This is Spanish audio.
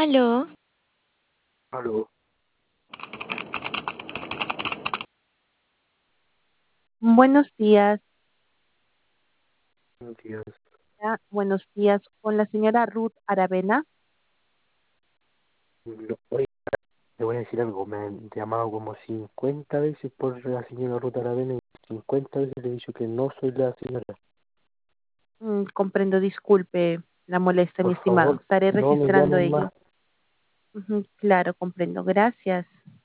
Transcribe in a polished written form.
Aló, Aló, Buenos días, buenos días. buenos días con la señora Ruth Aravena. Oye, le voy a decir algo, me han llamado como 50 veces por la señora Ruta Aravena y 50 veces le he dicho que no soy la señora. Comprendo, disculpe la molestia, mi Por estimado. favor, Estaré no me registrando llamen ello. más. Claro, comprendo. Gracias.